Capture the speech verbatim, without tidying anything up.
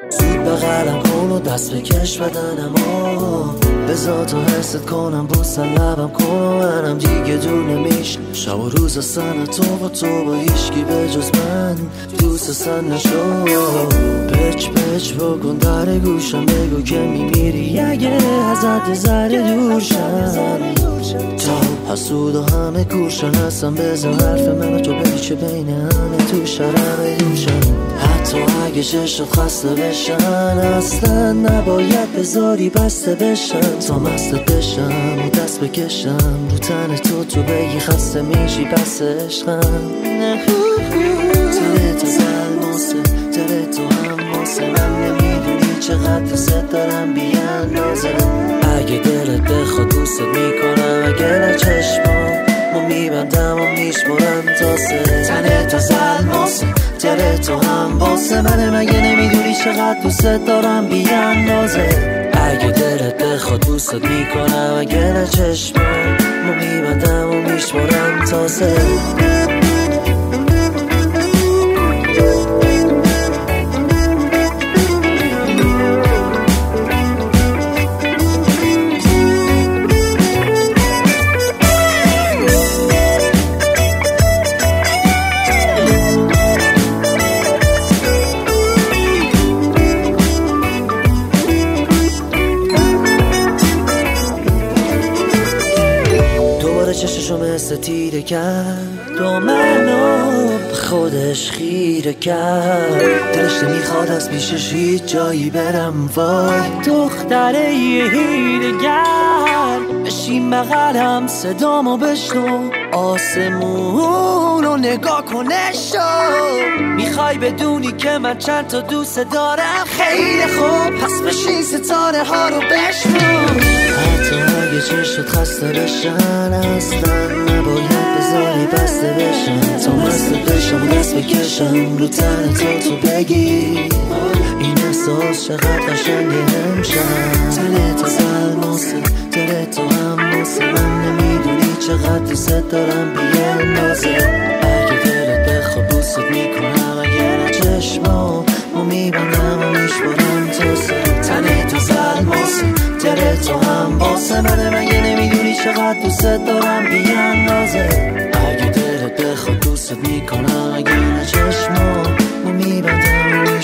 زود بغلم کن و دست بکش بدنمو بذار تا حست کنم بوس لبم کن و منم دیگه دور نمیشم شب و روز اصلا تو و تو با هیچکی به جز من دوست اصلا نشو پچ پچ بکن در گوشم بگو که میمیری اگه ازت ذره دور شم تا حسود و همه کورشن هستم بذار حرف منو تو بگی چه بین همه تو شرمه دوشم حتی اگه چشت خسته بشن اصلا نباید بذاری بسته بشن تا مستت بشم و دست بکشم رو تن تو تو بگی خسته میشی بس عشقم تره تو زلماسه تره تو هم واسه من نمیدونی چقدر دوست دارم بی اندازه اگه دلت بخواد دوست میکنم اگه نه چشمام ما میبندم و میشمارم تا سه تنه تو زلماسه تره تو هم واسه منه مگه نمیدونی چقدر دوست دارم بی اندازه اگه دلت بخواد دوست میکنم اگه نه چشمام ما میبندم و میشمارم تا سه چششو مثل تیره کرد و منو به خودش خیره کرد دلش نمیخواد از پیشش هیچ جایی برم وای دختره یه هیره گر بشین بغلم صدامو بشنو آسمون رو نگاه کنشو میخوای بدونی که من چند تا دوست دارم خیلی خوب پس بشین ستاره ها رو بشنو حتی اگه چشت خسته بشن اصلا نباید بذاری بسته بشن تا مست بشم و دست بکشم رو تن تو تو بگی این احساس چقدر قشنگه امشب تنه تو زلماسه تره تو هم واسه من نمیدونی چقدر دوست دارم بی اندازه اگه دلت بخواد بوست میکنم اگه نه چشمام ما میبندم و میشمارم تا سه تنه تو زلماسه تره تو هم واسه منه مگه نمیدونی چقدر دوست دارم بی اندازه اگه دلت بخواد دوست میکنم اگه نه چشمام ما میبندم و